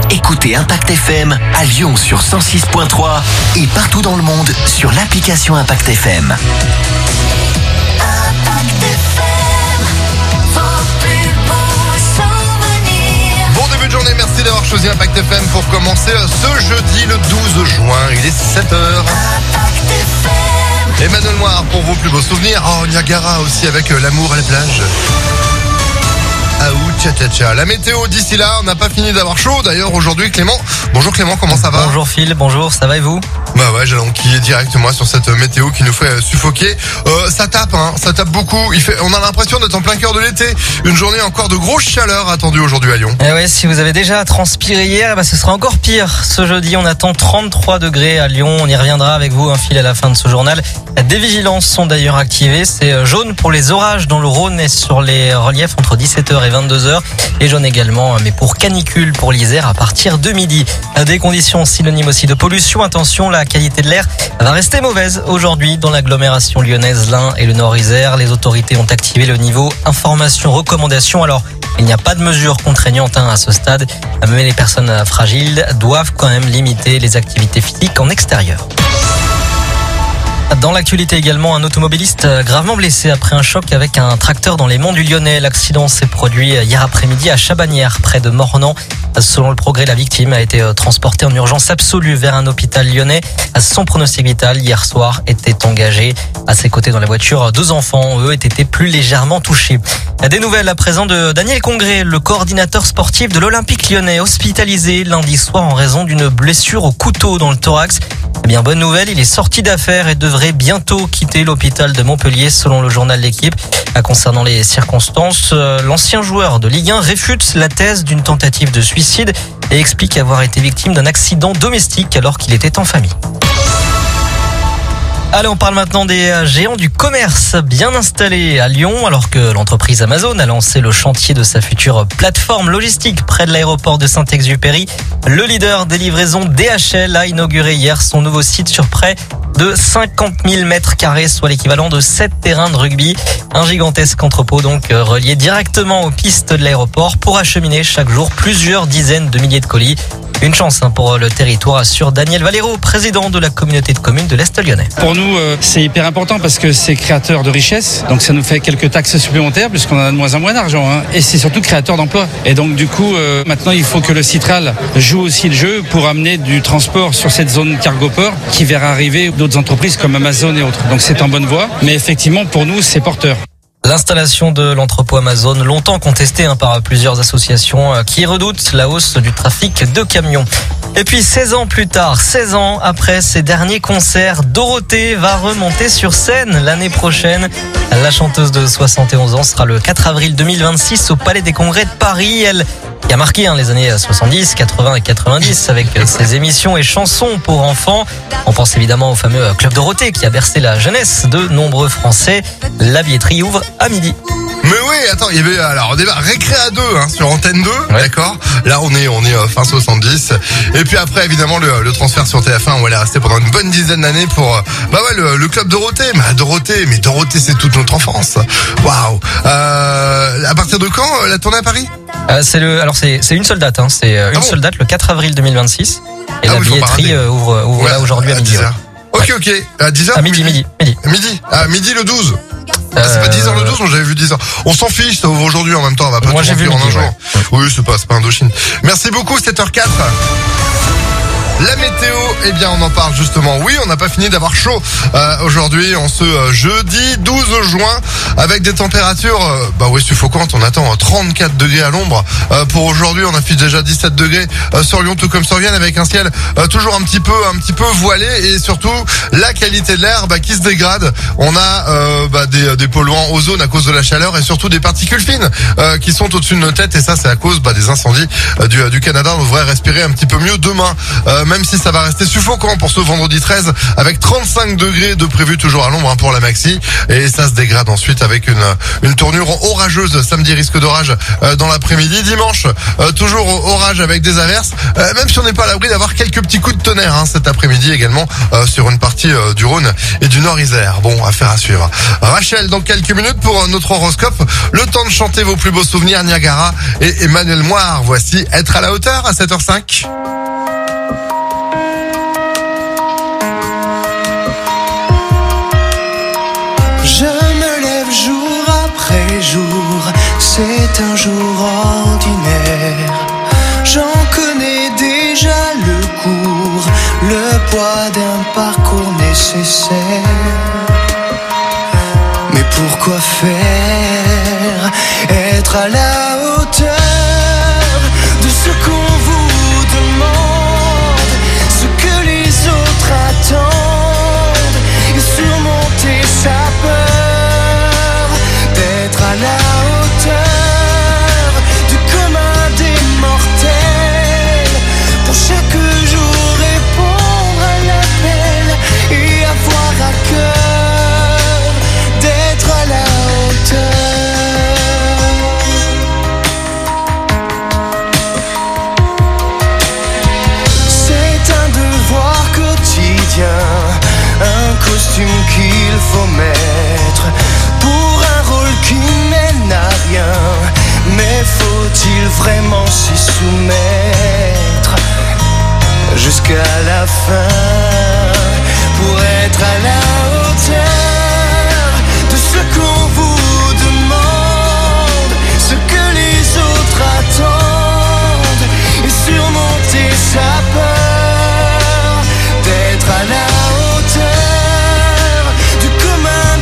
Écoutez Impact FM à Lyon sur 106.3 et partout dans le monde sur l'application Impact FM. Impact FM, vos plus beaux souvenirs. Bon début de journée, merci d'avoir choisi Impact FM pour commencer ce jeudi le 12 juin. Il est 7h. Impact FM. Emmanuel Moir pour vos plus beaux souvenirs. Oh, Niagara aussi avec l'amour à la plage. Ah ou tcha tcha tcha. La météo d'ici là, on n'a pas fini d'avoir chaud. D'ailleurs aujourd'hui Clément. Bonjour Clément, comment ça va? Bonjour Phil, bonjour, ça va et vous? Bah ouais, j'allais enquiller directement sur cette météo qui nous fait suffoquer. Ça tape, ça tape beaucoup. On a l'impression d'être en plein cœur de l'été. Une journée encore de grosse chaleur attendue aujourd'hui à Lyon. Eh ouais, si vous avez déjà transpiré hier, ce sera encore pire. Ce jeudi, on attend 33 degrés à Lyon. On y reviendra avec vous, Phil, à la fin de ce journal. Des vigilances sont d'ailleurs activées. C'est jaune pour les orages dans le Rhône et sur les reliefs entre 17h et 22h. Et jaune également, mais pour canicule pour l'Isère à partir de midi. Des conditions synonymes aussi de pollution. Attention, la qualité de l'air va rester mauvaise aujourd'hui dans l'agglomération lyonnaise, l'Ain et le Nord-Isère. Les autorités ont activé le niveau information recommandation. Alors, il n'y a pas de mesures contraignantes à ce stade, mais les personnes fragiles doivent quand même limiter les activités physiques en extérieur. Dans l'actualité également, un automobiliste gravement blessé après un choc avec un tracteur dans les monts du Lyonnais. L'accident s'est produit hier après-midi à Chabagnières, près de Mornan. Selon le Progrès, la victime a été transportée en urgence absolue vers un hôpital lyonnais. Son pronostic vital hier soir était engagé. À ses côtés dans la voiture, 2 enfants, eux, étaient plus légèrement touchés. Des nouvelles à présent de Daniel Congré, le coordinateur sportif de l'Olympique lyonnais, hospitalisé lundi soir en raison d'une blessure au couteau dans le thorax. Eh bien, bonne nouvelle, il est sorti d'affaire et devrait bientôt quitter l'hôpital de Montpellier, selon le journal L'Équipe. Concernant les circonstances, l'ancien joueur de Ligue 1 réfute la thèse d'une tentative de suicide et explique avoir été victime d'un accident domestique alors qu'il était en famille. Allez, on parle maintenant des géants du commerce bien installés à Lyon, alors que l'entreprise Amazon a lancé le chantier de sa future plateforme logistique près de l'aéroport de Saint-Exupéry. Le leader des livraisons DHL a inauguré hier son nouveau site sur près de 50 000 mètres carrés, soit l'équivalent de 7 terrains de rugby. Un gigantesque entrepôt donc relié directement aux pistes de l'aéroport pour acheminer chaque jour plusieurs dizaines de milliers de colis. Une chance pour le territoire, assure Daniel Valero, président de la communauté de communes de l'Est lyonnais. Pour nous, c'est hyper important parce que c'est créateur de richesse. Donc ça nous fait quelques taxes supplémentaires puisqu'on a de moins en moins d'argent. Et c'est surtout créateur d'emplois. Et donc du coup, maintenant il faut que le Citral joue aussi le jeu pour amener du transport sur cette zone cargo-port qui verra arriver d'autres entreprises comme Amazon et autres. Donc c'est en bonne voie. Mais effectivement, pour nous, c'est porteur. L'installation de l'entrepôt Amazon, longtemps contestée par plusieurs associations qui redoutent la hausse du trafic de camions. Et puis 16 ans plus tard, 16 ans après ses derniers concerts, Dorothée va remonter sur scène l'année prochaine. La chanteuse de 71 ans sera le 4 avril 2026 au Palais des Congrès de Paris. Elle qui a marqué les années 70, 80 et 90 avec ses émissions et chansons pour enfants. On pense évidemment au fameux Club Dorothée qui a bercé la jeunesse de nombreux Français. La billetterie ouvre à midi. Mais oui, attends, il y avait alors débat récré à 2 sur Antenne 2, ouais. D'accord. Là on est fin 70. Et puis après évidemment le transfert sur TF1 où elle est restée pendant une bonne dizaine d'années pour le Club Dorothée. Mais Dorothée c'est toute notre enfance. Waouh. À partir de quand la tournée à Paris? C'est une seule date, c'est une seule date, le 4 avril 2026. Et la billetterie ouvre là aujourd'hui à midi. Ok. À 10h? À midi. Midi. À midi le 12. C'est pas 10h le 12, moi j'avais vu 10h. On s'en fiche, ça ouvre aujourd'hui en même temps, on va pas tout remplir en un jour. Ouais. Oui, c'est pas Indochine. Merci beaucoup, 7h04. La météo, on en parle justement. Oui, on n'a pas fini d'avoir chaud aujourd'hui, en ce jeudi 12 juin, avec des températures suffocantes. On attend 34 degrés à l'ombre. Pour aujourd'hui, on affiche déjà 17 degrés sur Lyon, tout comme sur Vienne, avec un ciel toujours un petit peu voilé, et surtout la qualité de l'air qui se dégrade. On a des polluants ozone à cause de la chaleur, et surtout des particules fines qui sont au-dessus de nos têtes, et ça c'est à cause des incendies du Canada. On devrait respirer un petit peu mieux demain. même si ça va rester suffocant pour ce vendredi 13, avec 35 degrés de prévu toujours à l'ombre pour la maxi, et ça se dégrade ensuite avec une tournure orageuse. Samedi, risque d'orage dans l'après-midi. Dimanche, toujours orage avec des averses, même si on n'est pas à l'abri d'avoir quelques petits coups de tonnerre cet après-midi également sur une partie du Rhône et du Nord-Isère. Bon, affaire à suivre. Rachel, dans quelques minutes pour notre horoscope. Le temps de chanter vos plus beaux souvenirs, Niagara et Emmanuel Moire. Voici Être à la hauteur à 7h05. Je me lève jour après jour, c'est un jour ordinaire. J'en connais déjà le cours, le poids d'un parcours nécessaire. Mais pourquoi faire être à la hauteur de ce qu'on vous demande, ce que les autres attendent, et surmonter sa peur d'être à la hauteur du commun des mortels, pour chaque jour répondre à l'appel et avoir à cœur d'être à la hauteur. C'est un devoir quotidien, un costume qu'il faut mettre pour un rôle qui mène à rien. Mais faut-il vraiment s'y soumettre jusqu'à la fin pour être à la hauteur de ce qu'on vous demande, ce que les autres attendent, et surmonter sa peur d'être à la hauteur du commun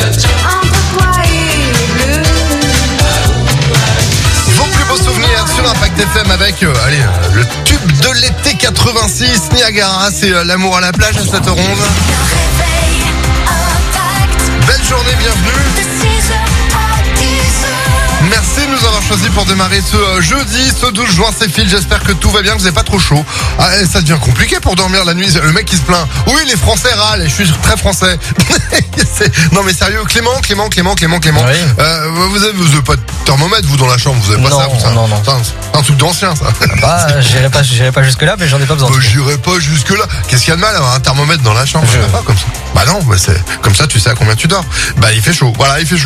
Vos plus beaux souvenirs sur Impact FM avec le tube de l'été 86, Niagara, c'est l'amour à la plage à 7h11. Belle journée, bienvenue. Merci de nous avoir choisis pour démarrer ce jeudi, ce 12 juin, c'est Phil, j'espère que tout va bien, que vous n'avez pas trop chaud. Ah, ça devient compliqué pour dormir la nuit, le mec qui se plaint. Oui, les Français râlent, je suis très français. Non mais sérieux, Clément. Oui. Vous avez pas de thermomètre, vous, dans la chambre, vous avez pas Non, ça, non. C'est un truc d'ancien, ça. Bah, j'irai pas jusque là, mais j'en ai pas besoin. J'irai pas jusque là. Qu'est-ce qu'il y a de mal à avoir un thermomètre dans la chambre? Pas comme ça. Bah non, c'est comme ça, tu sais à combien tu dors. Bah il fait chaud. Voilà, il fait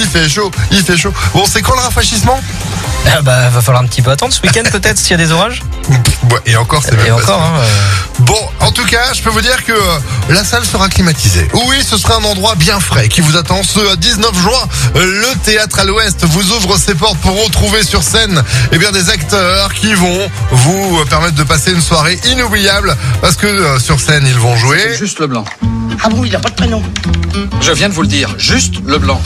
chaud. Bon, c'est quand le rafraîchissement? Bah, va falloir un petit peu attendre ce week-end peut-être s'il y a des orages. Ouais, et encore, c'est même Et pas encore, sûr. Bon, en tout cas, je peux vous dire que la salle sera climatisée. Oui, ce sera un endroit bien frais qui vous attend ce 19 juin. Le Théâtre à l'Ouest vous ouvre ses portes pour retrouver sur scène des acteurs qui vont vous permettre de passer une soirée inoubliable parce que sur scène, ils vont jouer. C'est juste Leblanc. Ah bon, il n'a pas de prénom. Je viens de vous le dire, juste Leblanc.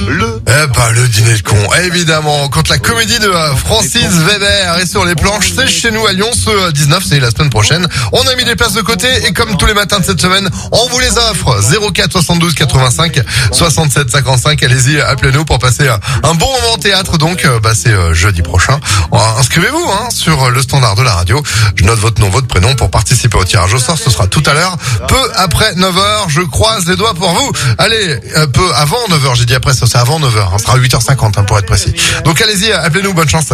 Le dîner de con, évidemment. Quand la comédie de Francis Weber est sur les planches, c'est chez nous à Lyon ce 19, c'est la semaine prochaine. On a mis des places de côté et comme tous les matins de cette semaine, on vous les offre. 04 72 85 67 55. Allez-y, appelez-nous pour passer un bon moment au théâtre. Donc, c'est jeudi prochain. Inscrivez-vous sur le standard de la radio. Je note votre nom, votre prénom pour participer au tirage au sort. Ce sera tout à l'heure, peu après 9h. Je croise les doigts pour vous. Allez, peu avant 9h, j'ai dit après ça, c'est avant 9h. Ce sera 8h50 pour être précis. Donc allez-y, appelez-nous, bonne chance.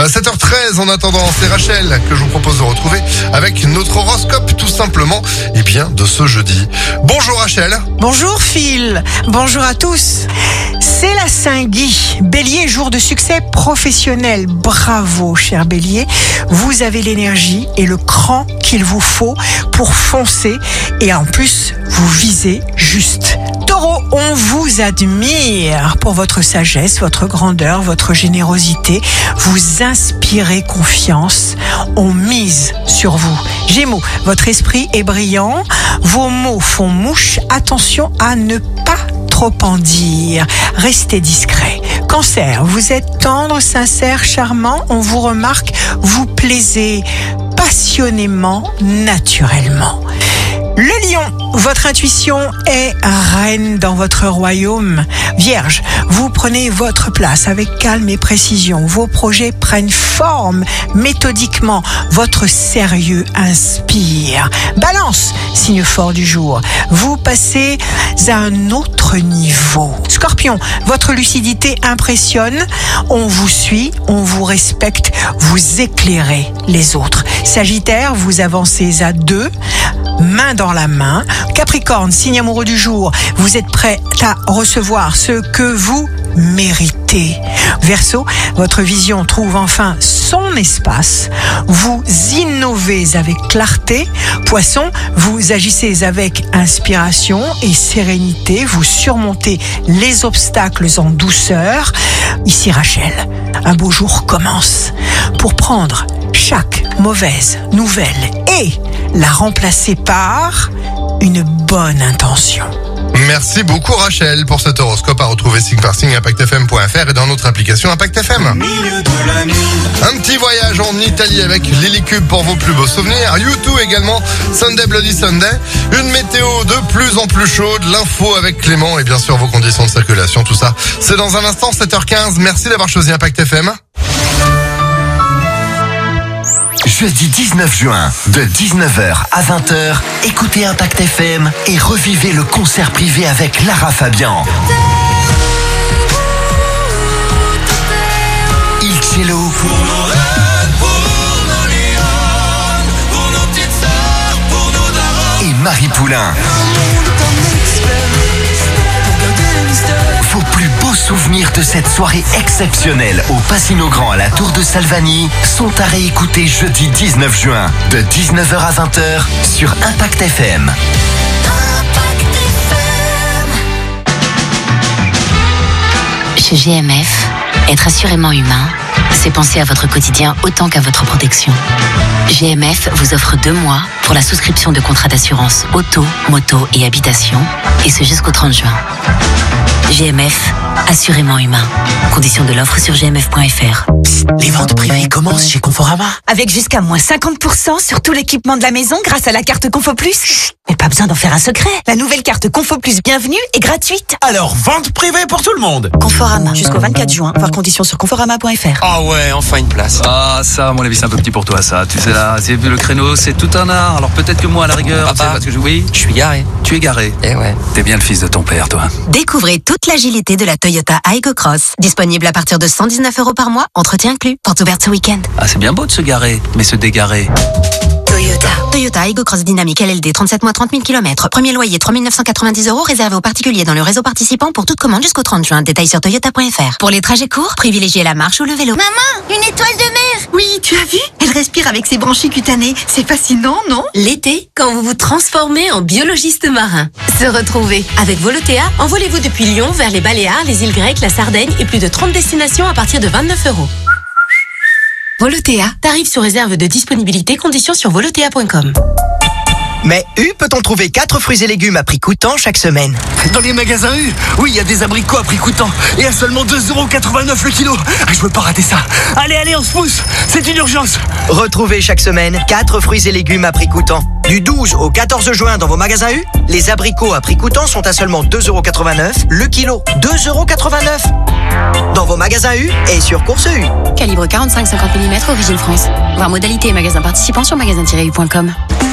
7h13 en attendant, c'est Rachel que je vous propose de retrouver avec notre horoscope tout simplement de ce jeudi. Bonjour Rachel. Bonjour Phil, bonjour à tous. C'est la Saint-Guy. Bélier, jour de succès professionnel. Bravo cher Bélier, vous avez l'énergie et le cran qu'il vous faut pour foncer et en plus vous visez juste. Taureau, on vous admire pour votre sagesse, votre grandeur, votre générosité. Vous inspirez confiance. On mise sur vous. Gémeaux, votre esprit est brillant. Vos mots font mouche. Attention à ne pas trop en dire. Restez discret. Cancer, vous êtes tendre, sincère, charmant. On vous remarque, vous plaisez passionnément, naturellement. Le lion, votre intuition est reine dans votre royaume. Vierge, vous prenez votre place avec calme et précision. Vos projets prennent forme méthodiquement. Votre sérieux inspire. Balance, signe fort du jour. Vous passez à un autre niveau. Scorpion, votre lucidité impressionne. On vous suit, on vous respecte, vous éclairez les autres. Sagittaire, vous avancez à deux, main dans la main. Capricorne, signe amoureux du jour, vous êtes prêt à recevoir ce que vous méritez. Verseau, votre vision trouve enfin son espace. Vous innovez avec clarté. Poisson, vous agissez avec inspiration et sérénité. Vous surmontez les obstacles en douceur. Ici Rachel, un beau jour commence. Pour prendre chaque mauvaise nouvelle et la remplacer par une bonne intention. Merci beaucoup Rachel pour cet horoscope à retrouver signe par signe impactfm.fr et dans notre application Impact FM. Un petit voyage en Italie avec Lily Cube pour vos plus beaux souvenirs. U2 également, Sunday Bloody Sunday. Une météo de plus en plus chaude, l'info avec Clément et bien sûr vos conditions de circulation, tout ça. C'est dans un instant, 7h15. Merci d'avoir choisi Impact FM. Jeudi 19 juin, de 19h à 20h, écoutez Impact FM et revivez le concert privé avec Lara Fabian. Il Cello. Et Marie Poulain. Vos plus beaux souvenirs de cette soirée exceptionnelle au Pasino Grand à la Tour de Salvani sont à réécouter jeudi 19 juin de 19h à 20h sur Impact FM. Chez GMF, être assurément humain, c'est penser à votre quotidien autant qu'à votre protection. GMF vous offre 2 mois pour la souscription de contrats d'assurance auto, moto et habitation, et ce jusqu'au 30 juin. GMF, assurément humain. Conditions de l'offre sur gmf.fr. Les ventes privées commencent chez Conforama. Avec jusqu'à moins 50% sur tout l'équipement de la maison grâce à la carte Confo Plus. Mais pas besoin d'en faire un secret. La nouvelle carte Confo Plus Bienvenue est gratuite. Alors, vente privée pour tout le monde. Conforama, jusqu'au 24 juin. Voir conditions sur conforama.fr. Ah ouais, enfin une place. Ah ça, à mon avis, c'est un peu petit pour toi, ça. Tu sais là, c'est le créneau, c'est tout un art. Alors peut-être que moi, à la rigueur, Papa, parce que je suis garé. Tu es garé. Eh ouais. T'es bien le fils de ton père, toi. Découvrez toute l'agilité de la Toyota Aygo Cross. Disponible à partir de 119 € par mois, entretien inclus. Porte ouverte ce week-end. Ah, c'est bien beau de se garer, mais se dégarer. Toyota Aygo Cross Dynamique LLD, 37 mois, 30 000 km. Premier loyer, 3 990 €, réservé aux particuliers dans le réseau participant pour toute commande jusqu'au 30 juin. Détails sur toyota.fr. Pour les trajets courts, privilégiez la marche ou le vélo. Maman, une étoile de mer. Oui, tu as vu? Elle respire avec ses branchies cutanées. C'est fascinant, non? L'été, quand vous vous transformez en biologiste marin. Se retrouver. Avec Volotea, envolez-vous depuis Lyon vers les Baléares, les îles Grecques, la Sardaigne et plus de 30 destinations à partir de 29 €. Volotea, tarif sous réserve de disponibilité, conditions sur volotea.com. Mais U peut-on trouver 4 fruits et légumes à prix coûtant chaque semaine? Dans les magasins U, oui, il y a des abricots à prix coûtant. Et à seulement 2,89 € le kilo. Ah, je veux pas rater ça. Allez, on se pousse. C'est une urgence. Retrouvez chaque semaine 4 fruits et légumes à prix coûtant. Du 12 au 14 juin dans vos magasins U, les abricots à prix coûtant sont à seulement 2,89 € le kilo. 2,89 € dans vos magasins U et sur Course U. Calibre 45-50 mm, origine France. Voir modalité et magasins participants sur magasin-u.com.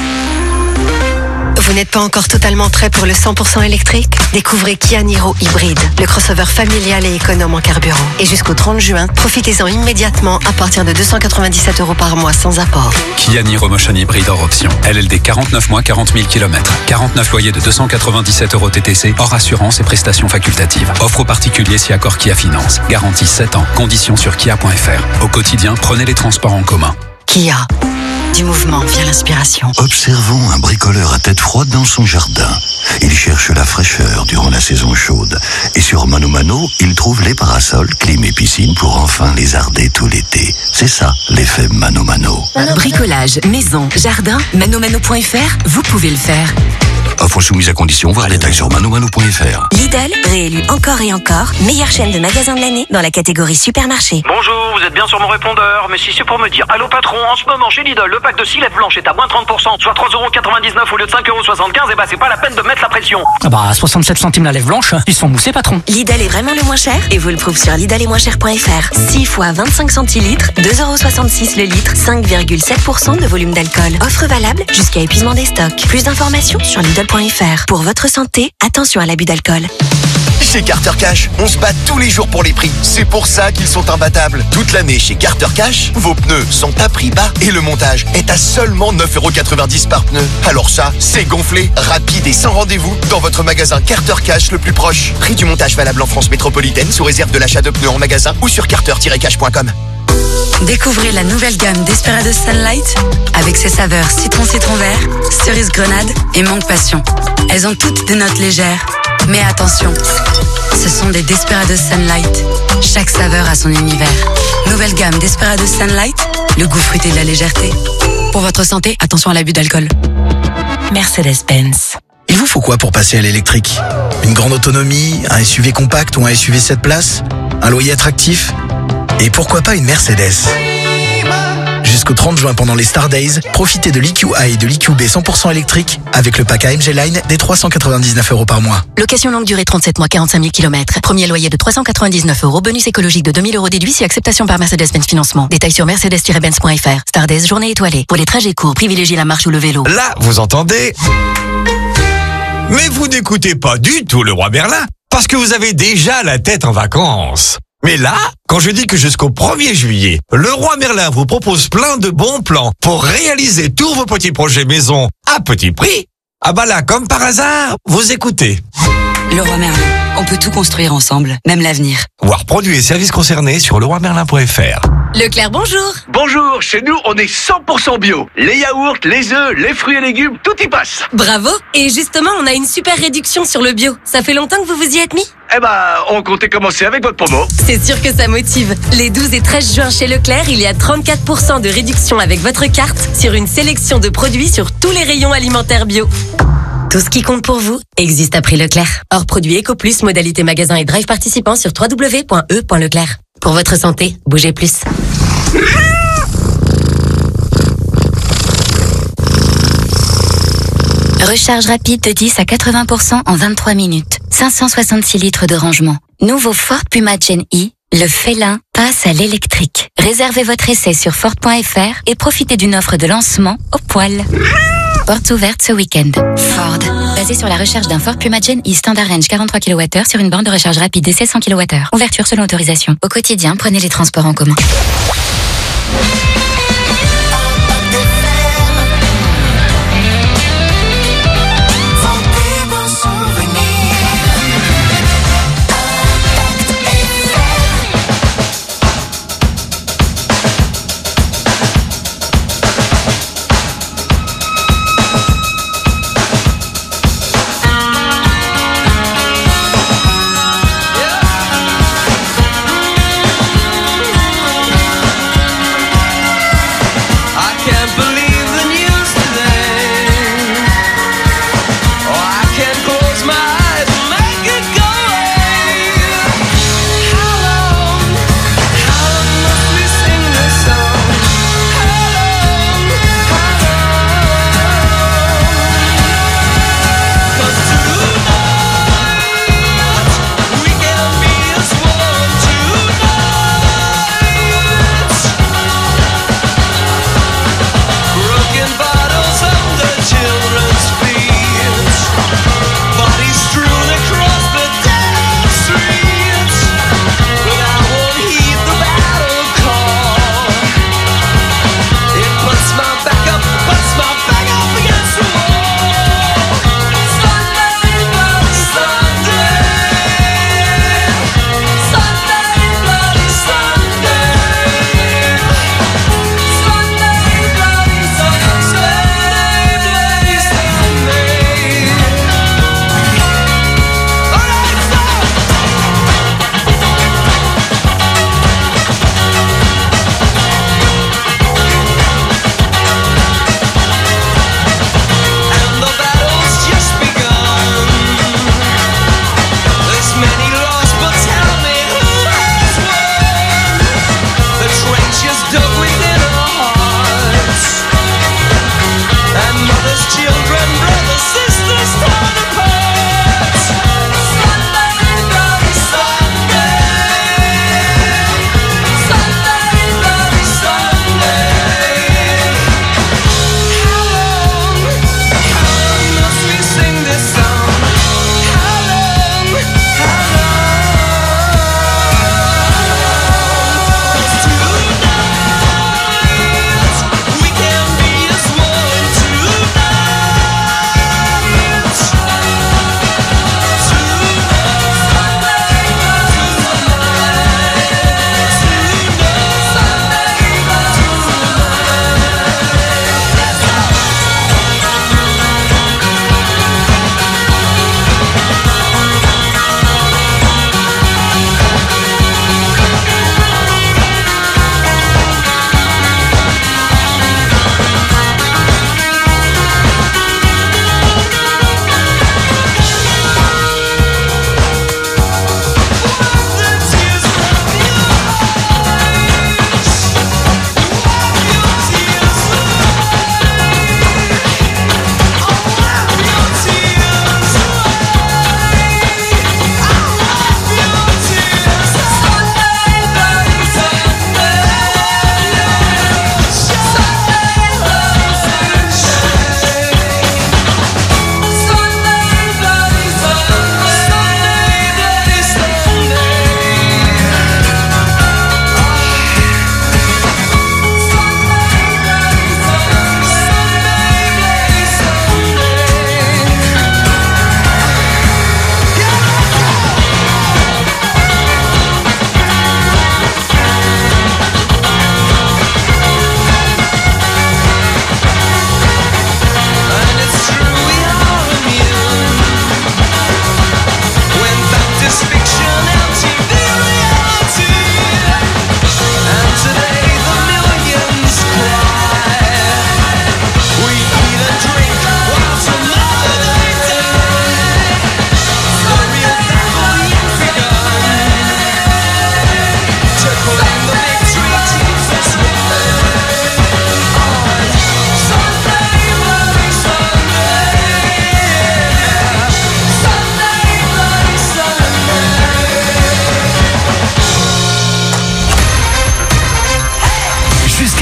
Vous n'êtes pas encore totalement prêt pour le 100% électrique? Découvrez Kia Niro Hybride, le crossover familial et économe en carburant. Et jusqu'au 30 juin, profitez-en immédiatement à partir de 297 € par mois sans apport. Kia Niro Motion Hybride hors option. LLD 49 mois, 40 000 km. 49 loyers de 297 € TTC, hors assurance et prestations facultatives. Offre aux particuliers si accord Kia Finance. Garantie 7 ans. Conditions sur kia.fr. Au quotidien, prenez les transports en commun. Kia. Du mouvement vient l'inspiration. Observons un bricoleur à tête froide dans son jardin. Il cherche la fraîcheur durant la saison chaude. Et sur Mano Mano, il trouve les parasols, clim et piscine pour enfin lézarder tout l'été. C'est ça, l'effet Mano Mano. Bricolage, maison, jardin, manomano.fr, vous pouvez le faire. Offre soumise à condition, voir les détails sur manomano.fr. Lidl, réélu encore et encore, meilleure chaîne de magasins de l'année dans la catégorie supermarché. Bonjour, vous êtes bien sur mon répondeur, mais si c'est pour me dire allô patron, en ce moment chez Lidl, le pack de 6 lèvres blanches est à moins 30%, soit 3,99 € au lieu de 5,75 €, et bah c'est pas la peine de mettre la pression. Ah bah 67 centimes la lèvre blanche, ils sont moussés patron. Lidl est vraiment le moins cher et vous le prouve sur lidl-et-moins-cher.fr. 6 fois 25 centilitres, 2,66 € le litre, 5,7% de volume d'alcool. Offre valable jusqu'à épuisement des stocks. Plus d'informations sur lidl.fr. Pour votre santé, attention à l'abus d'alcool. Chez Carter Cash, on se bat tous les jours pour les prix. C'est pour ça qu'ils sont imbattables. Toute l'année chez Carter Cash, vos pneus sont à prix bas et le montage est à seulement 9,90 € par pneu. Alors ça, c'est gonflé, rapide et sans rendez-vous dans votre magasin Carter Cash le plus proche. Prix du montage valable en France métropolitaine sous réserve de l'achat de pneus en magasin ou sur carter-cash.com. Découvrez la nouvelle gamme Desperados Sunlight avec ses saveurs citron vert, cerise grenade et mangue passion. Elles ont toutes des notes légères. Mais attention, ce sont des Desperados Sunlight. Chaque saveur a son univers. Nouvelle gamme Desperados Sunlight, le goût fruité de la légèreté. Pour votre santé, attention à l'abus d'alcool. Mercedes-Benz. Il vous faut quoi pour passer à l'électrique? Une grande autonomie, un SUV compact ou un SUV 7 places? Un loyer attractif? Et pourquoi pas une Mercedes? Jusqu'au 30 juin pendant les Star Days, profitez de l'EQA et de l'EQB 100% électrique avec le pack AMG Line des 399 € par mois. Location longue durée 37 mois, 45 000 km. Premier loyer de 399 €. Bonus écologique de 2 000 € déduit si acceptation par Mercedes-Benz Financement. Détails sur mercedes-benz.fr. Star Days, journée étoilée. Pour les trajets courts, privilégiez la marche ou le vélo. Là, vous entendez? Mais vous n'écoutez pas du tout le roi Merlin, parce que vous avez déjà la tête en vacances. Mais là, quand je dis que jusqu'au 1er juillet, le roi Merlin vous propose plein de bons plans pour réaliser tous vos petits projets maison à petit prix, ah bah là, comme par hasard, vous écoutez. Leroy Merlin. On peut tout construire ensemble, même l'avenir. Voir produits et services concernés sur leroymerlin.fr. Leclerc, bonjour. Bonjour, chez nous, on est 100% bio. Les yaourts, les œufs, les fruits et légumes, tout y passe. Bravo. Et justement, on a une super réduction sur le bio. Ça fait longtemps que vous vous y êtes mis ? Eh ben, on comptait commencer avec votre promo. C'est sûr que ça motive. Les 12 et 13 juin chez Leclerc, il y a 34% de réduction avec votre carte sur une sélection de produits sur tous les rayons alimentaires bio. Tout ce qui compte pour vous existe à prix Leclerc. Hors produit EcoPlus, modalité magasin et drive participant sur www.e.leclerc. Pour votre santé, bougez plus. Recharge rapide de 10 à 80% en 23 minutes. 566 litres de rangement. Nouveau Ford Puma Gen E, le félin passe à l'électrique. Réservez votre essai sur Ford.fr et profitez d'une offre de lancement au poil. Portes ouvertes ce week-end. Ford. Basé sur la recherche d'un Ford Puma Gen E Standard Range 43 kWh sur une borne de recharge rapide d'essai 100 kWh. Ouverture selon autorisation. Au quotidien, prenez les transports en commun.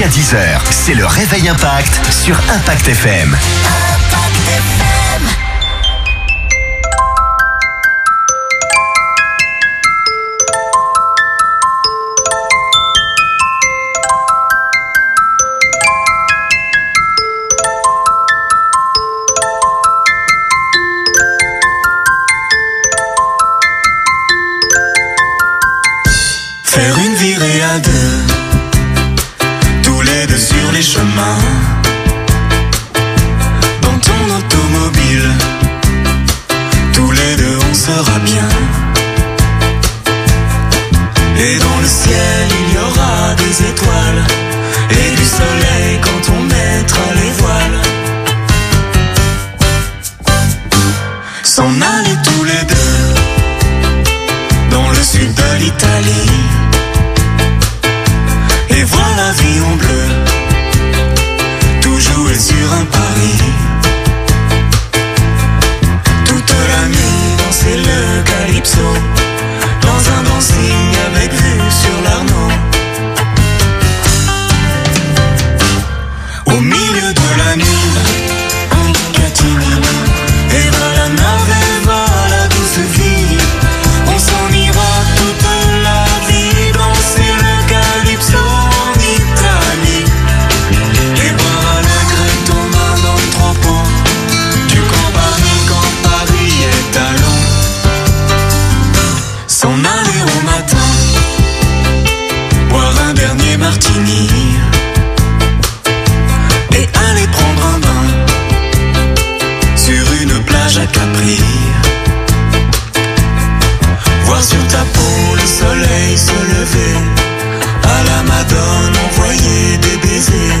jusqu'à 10h. C'est le Réveil Impact sur Impact FM. Faire une virée à deux, tous les deux sur les chemins, dans ton automobile, tous les deux on sera bien. Et dans le ciel il y aura des étoiles et du soleil quand on mettra les voiles. S'en aller tous les deux dans le sud de l'Italie et voir la vie en bleu, tout jouer sur un pari. Toute la nuit danser le calypso, dans un dancing avec vue sur l'Arno. Au milieu de la nuit, en catimini, et va la nave, et va la douce vie. On s'en ira toute la vie, danser le calypso en Italie. Et boire à la grette aux mains dans le troupeau du Campari quand Paris est à l'eau. S'en aller au matin, boire un dernier martini et aller prendre un bain sur une plage à Capri. Voir sur ta peau le soleil se lever, à la Madone envoyer des baisers.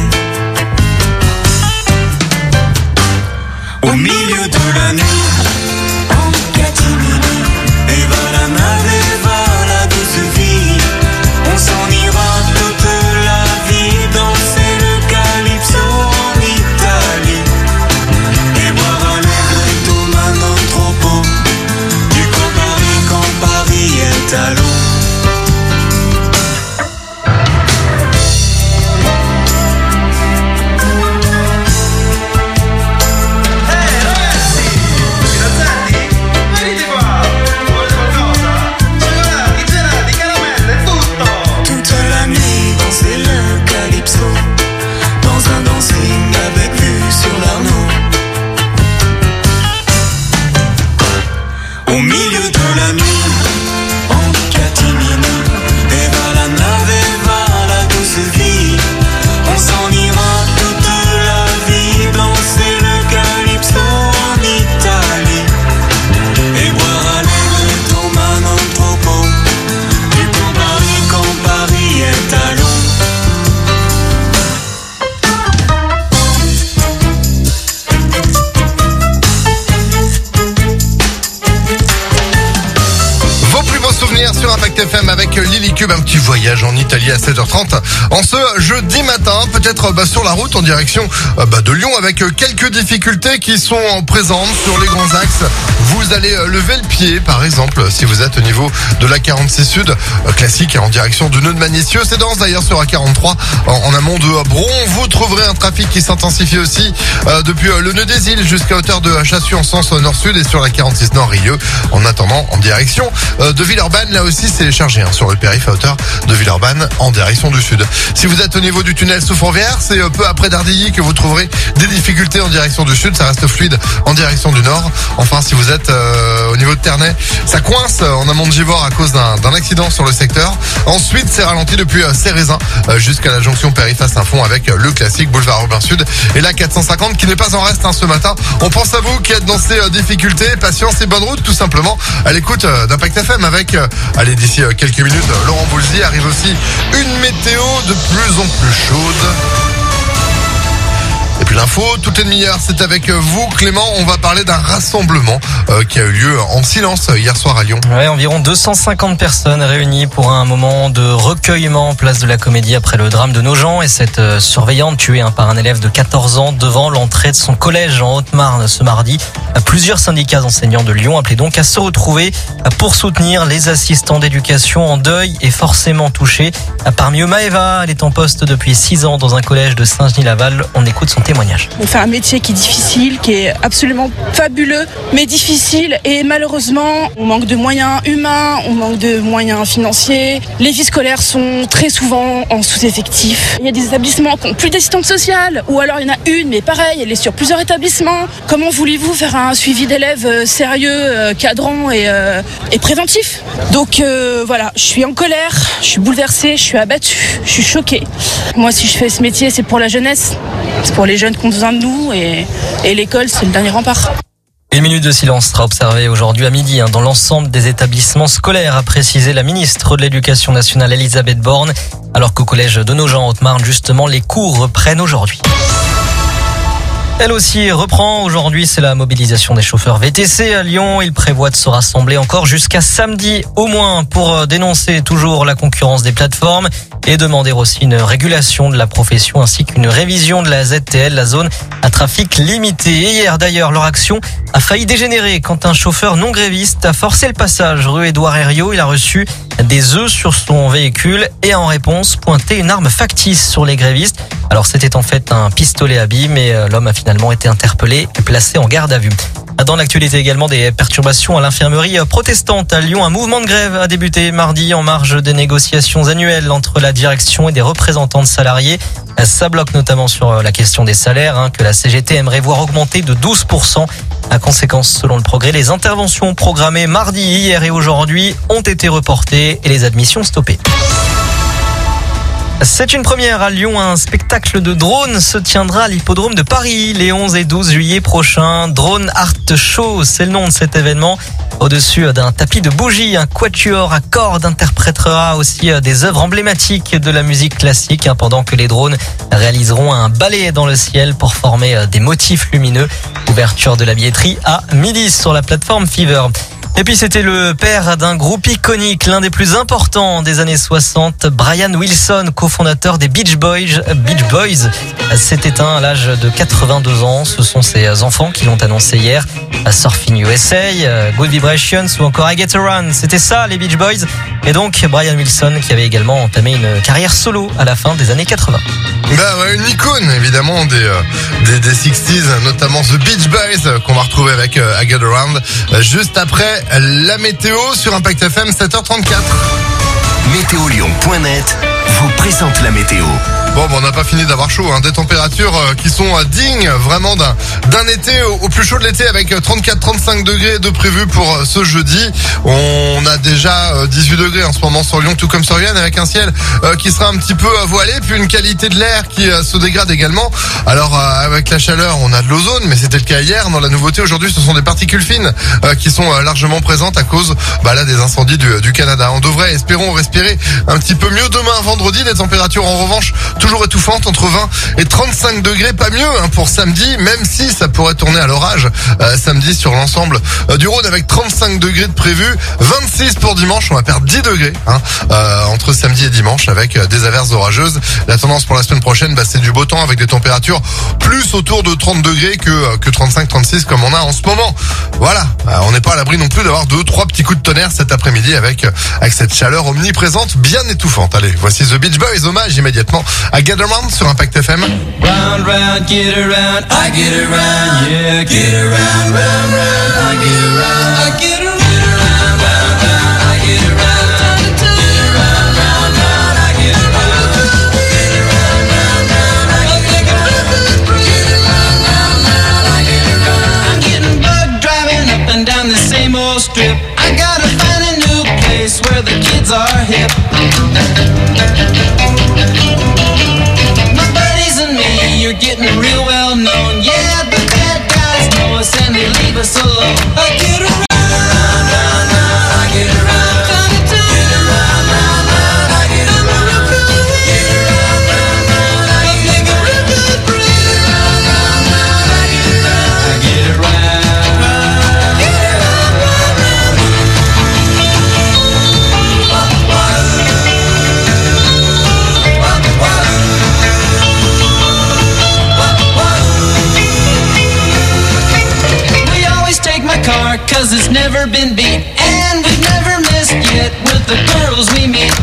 Au milieu de la nuit, en catimini, et va la nave, et va la douce vie. On s'en ira toute la vie, danser le calypso en Italie. Et boire un grette aux mains dans le troupeau du Campari quand Paris est à l'eau. Toute la nuit danser le calypso, dans un dancing avec vue sur l'Arno. Au milieu de la nuit, en catimini, et va la nave, et va la douce vie. On s'en ira toute la vie, danser le calypso en Italie. Et boire à l'air aux mains dans le troupeau du Campari quand Paris est à l'eau. Vos plus beaux souvenirs sur Impact FM avec Lily Cube, un petit voyage en Italie à 7h30 en ce jeudi matin, peut-être sur la route en direction de Lyon avec quelques difficultés qui sont présentes sur les grands axes. Vous allez lever le pied par exemple si vous êtes au niveau de la 46 Sud, classique en direction du nœud de Magnésieux. C'est dense d'ailleurs sur la 43 en amont de Bron. Vous trouverez un trafic qui s'intensifie aussi depuis le nœud des Îles jusqu'à hauteur de Chassieux en sens nord-sud et sur la 46 Nord Rieux en attendant en direction de Villeurbanne. Là aussi c'est chargé sur le périph' à hauteur de Villeurbanne en direction du sud. Si vous êtes au niveau du tunnel sous Fourvière, c'est peu après Dardilly que vous trouverez des difficultés en direction du sud. Ça reste fluide en direction du nord. Enfin, si vous êtes au niveau de Ternay, ça coince en amont de Givors à cause d'un accident sur le secteur. Ensuite, c'est ralenti depuis Cérézin jusqu'à la jonction périph' à Saint-Fond avec le classique boulevard urbain sud et la 450 qui n'est pas en reste ce matin. On pense à vous qui êtes dans ces difficultés. Patience et bonne route tout simplement à l'écoute d'Impact FM avec, allez, d'ici quelques minutes, Laurent Voulzy. Arrive aussi une météo de plus en plus chaude. Et puis puis l'info, toutes les demi-heures, c'est avec vous Clément. On va parler d'un rassemblement qui a eu lieu en silence hier soir à Lyon. Ouais, environ 250 personnes réunies pour un moment de recueillement place de la Comédie après le drame de Nogent et cette surveillante tuée par un élève de 14 ans devant l'entrée de son collège en Haute-Marne ce mardi. Plusieurs syndicats d'enseignants de Lyon appelaient donc à se retrouver pour soutenir les assistants d'éducation en deuil et forcément touchés. Parmi eux, Maëva, elle est en poste depuis 6 ans dans un collège de Saint-Genis-Laval. On écoute son témoignage. On fait un métier qui est difficile, qui est absolument fabuleux, mais difficile. Et malheureusement, on manque de moyens humains, on manque de moyens financiers. Les vies scolaires sont très souvent en sous-effectif. Il y a des établissements qui n'ont plus d'assistante sociale, ou alors il y en a une, mais pareil, elle est sur plusieurs établissements. Comment voulez-vous faire un suivi d'élèves sérieux, cadrant et préventif? Donc voilà, je suis en colère, je suis bouleversée, je suis abattue, je suis choquée. Moi, si je fais ce métier, c'est pour la jeunesse, c'est pour les jeunes qui ont besoin de nous, et l'école, c'est le dernier rempart. Une minute de silence sera observée aujourd'hui à midi dans l'ensemble des établissements scolaires, a précisé la ministre de l'Éducation nationale Elisabeth Borne, alors qu'au collège de Nogent en Haute-Marne, justement, les cours reprennent aujourd'hui. Elle aussi reprend. Aujourd'hui, c'est la mobilisation des chauffeurs VTC à Lyon. Ils prévoient de se rassembler encore jusqu'à samedi au moins pour dénoncer toujours la concurrence des plateformes et demander aussi une régulation de la profession ainsi qu'une révision de la ZTL, la zone à trafic limité. Et hier d'ailleurs, leur action a failli dégénérer quand un chauffeur non gréviste a forcé le passage rue Édouard Herriot. Il a reçu des œufs sur son véhicule et en réponse pointé une arme factice sur les grévistes. Alors c'était en fait un pistolet à billes, mais l'homme a finalement été interpellé et placé en garde à vue. Dans l'actualité également, des perturbations à l'infirmerie protestante à Lyon. Un mouvement de grève a débuté mardi en marge des négociations annuelles entre la direction et des représentants de salariés. Ça bloque notamment sur la question des salaires que la CGT aimerait voir augmenter de 12%. À conséquence, selon le Progrès, les interventions programmées mardi, hier et aujourd'hui ont été reportées et les admissions stoppées. C'est une première à Lyon, un spectacle de drones se tiendra à l'hippodrome de Paris les 11 et 12 juillet prochains. Drone Art Show, c'est le nom de cet événement. Au-dessus d'un tapis de bougies, un quatuor à cordes interprétera aussi des œuvres emblématiques de la musique classique, pendant que les drones réaliseront un ballet dans le ciel pour former des motifs lumineux. Ouverture de la billetterie à midi sur la plateforme Fever. Et puis c'était le père d'un groupe iconique, l'un des plus importants des années 60, Brian Wilson, cofondateur des Beach Boys, s'est éteint à l'âge de 82 ans. Ce sont ses enfants qui l'ont annoncé hier. Surfing USA, Good Vibrations ou encore I Get Around, c'était ça les Beach Boys. Et donc Brian Wilson qui avait également entamé une carrière solo à la fin des années 80. Bah ouais, une icône évidemment des 60s, notamment The Beach Boys qu'on va retrouver avec I Get Around juste après la météo sur Impact FM 7h34. Météolion.net vous présente la météo. Bon, on n'a pas fini d'avoir chaud, des températures qui sont dignes vraiment d'un été au plus chaud de l'été avec 34-35 degrés de prévu pour ce jeudi. On a déjà 18 degrés en ce moment sur Lyon, tout comme sur Yann, avec un ciel qui sera un petit peu voilé, puis une qualité de l'air qui se dégrade également. Alors avec la chaleur, on a de l'ozone, mais c'était le cas hier. Dans la nouveauté aujourd'hui, ce sont des particules fines qui sont largement présentes à cause des incendies du Canada. On devrait, espérons, respirer un petit peu mieux demain, vendredi. Des températures en revanche toujours étouffante, entre 20 et 35 degrés, pas mieux pour samedi, même si ça pourrait tourner à l'orage samedi sur l'ensemble du Rhône avec 35 degrés de prévu, 26 pour dimanche, on va perdre 10 degrés entre samedi et dimanche avec des averses orageuses. La tendance pour la semaine prochaine, c'est du beau temps avec des températures plus autour de 30 degrés que 35-36 comme on a en ce moment. Voilà, on n'est pas à l'abri non plus d'avoir 2-3 petits coups de tonnerre cet après-midi avec cette chaleur omniprésente bien étouffante. Allez, voici The Beach Boys, hommage immédiatement à Get Around sur Impact FM. Round, round, get around, I get around, yeah, get around, round, round, I get around, I get around, round, round, I get around, get around, round, round, I get around, get around, round, round, I get around, get around, round, round, I get around. I'm getting bugged driving up and down the same old strip. I gotta find a new place where the kids are hip. You're getting real well known. Yeah, the bad guys know us and they leave us alone. I get around. never been beat, and we've never missed yet with the girls we meet.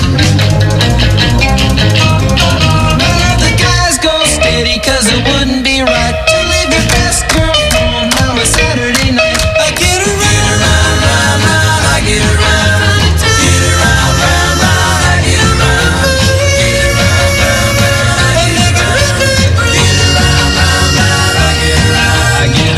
None of the guys go steady, cause it wouldn't be right to leave your best girl home on a Saturday night. I get around, round, round, round, I get around. Get around, round, round, I get around. Get around, round, round, I get around. Get around, round, round, I get around. I get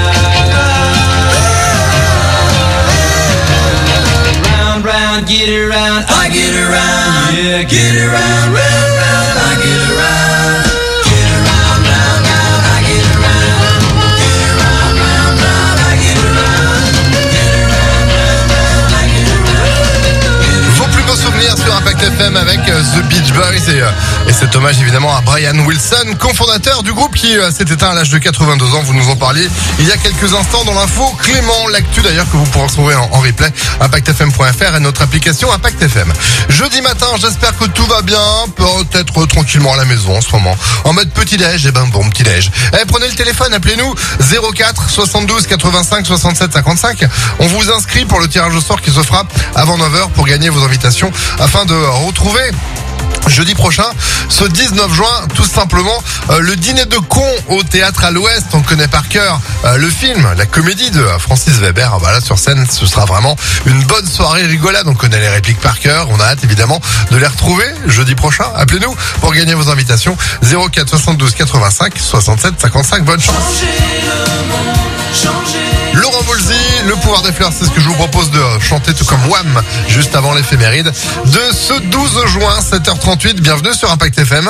around. Round, round, get around. I get around. Yeah, get around, round, round, I get around. Get around, round, round, I get around. Get around, round, round, I get around. Get around, round, round, I get around. Vos plus beaux souvenirs sur Impact FM avec The Beach Boys et cet hommage évidemment à Brian Wilson, cofondateur du groupe qui s'est éteint à l'âge de 82 ans. Vous nous en parliez il y a quelques instants dans l'info Clément, l'actu d'ailleurs que vous pourrez retrouver en replay, impactfm.fr et notre application Impact FM. Jeudi matin, j'espère que tout va bien, peut-être tranquillement à la maison en ce moment, en mode petit-déj, et ben bon petit-déj. Prenez le téléphone, appelez-nous 04 72 85 67 55. On vous inscrit pour le tirage au sort qui se fera avant 9h pour gagner vos invitations afin de retrouver jeudi prochain, ce 19 juin, tout simplement, le dîner de cons au théâtre à l'Ouest. On connaît par cœur le film, la comédie de Francis Weber. Voilà, sur scène, ce sera vraiment une bonne soirée rigolade. On connaît les répliques par cœur. On a hâte évidemment de les retrouver jeudi prochain. Appelez-nous pour gagner vos invitations 04 72 85 67 55. Bonne chance. Laurent Voulzy, Le pouvoir des fleurs, c'est ce que je vous propose de chanter tout comme Wham juste avant l'éphéméride de ce 12 juin, 7h38. Bienvenue sur Impact FM.